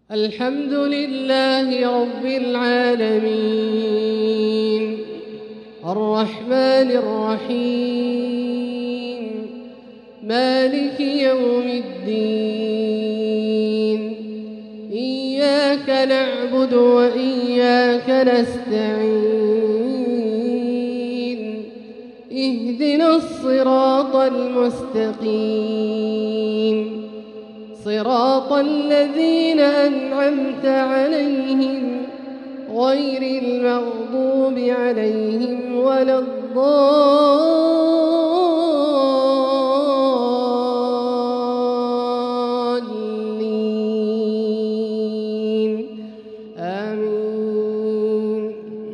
الحمد لله رب العالمين الرحمن الرحيم مالك يوم الدين إياك نعبد وإياك نستعين اهدنا الصراط المستقيم صراط الذين أنعمت عليهم غير المغضوب عليهم ولا الضالين آمين.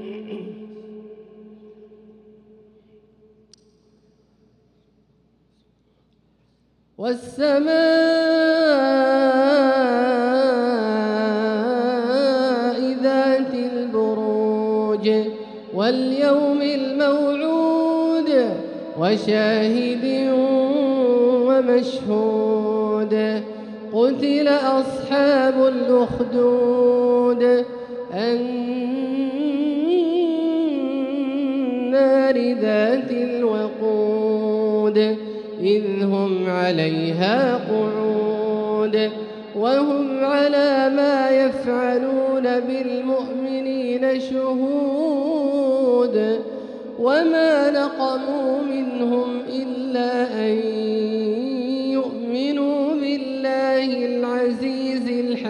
والسماء ذات البروج واليوم الموعود وشاهد ومشهود قتل أصحاب الأخدود النار ذات الوقود إذ هم عليها قعود وهم على ما يفعلون بالمؤمنين شهود وما نقموا منهم إلا أن يؤمنوا بالله العزيز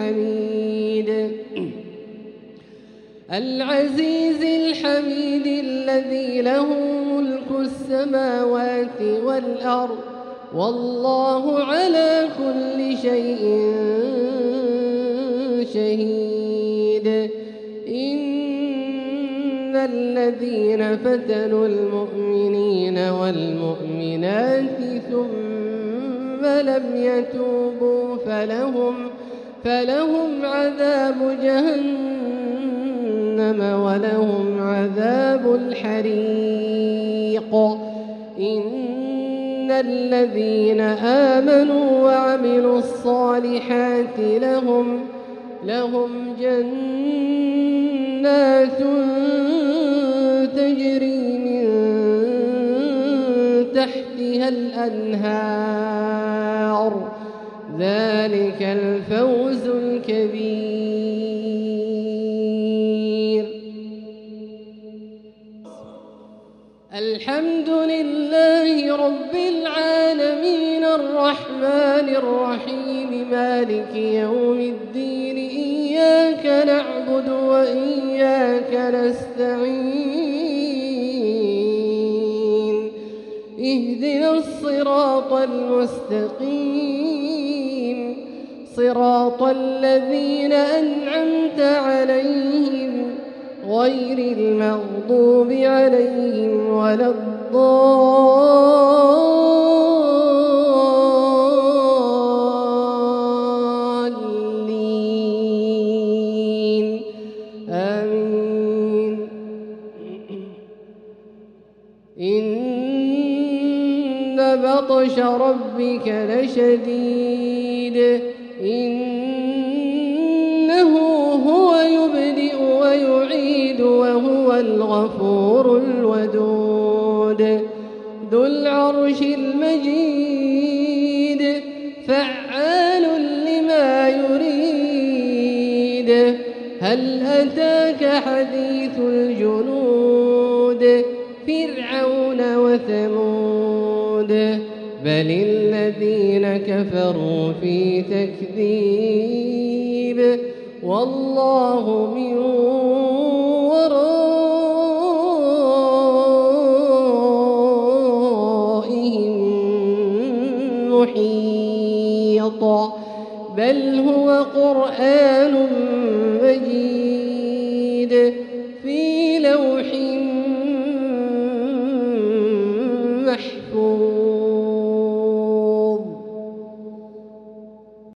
الحميد الذي له ملك السماوات والأرض والله على كل شيء شهيد. إن الذين فتنوا المؤمنين والمؤمنات ثم لم يتوبوا فلهم عذاب جهنم ولهم عذاب الحريق. إن الذين آمنوا وعملوا الصالحات لهم جنات تجري من تحتها الأنهار ذلك الفوز الكبير. الحمد لله رب العالمين الرحمن الرحيم مالك يوم الدين إياك نعبد وإياك نستعين اهدنا الصراط المستقيم صراط الذين أنعمت عليهم غير المغضوب عليهم ولا الضالين آمين. إن بطش ربك لشديد إنه هو يبدئ ويعيد وهو الغفور الودود ذو العرش المجيد فعال لما يريد. هل أتاك حديث الجنود فرعون وثمود بل الذين كفروا في تكذيب والله من ورائهم محيط بل هو قرآن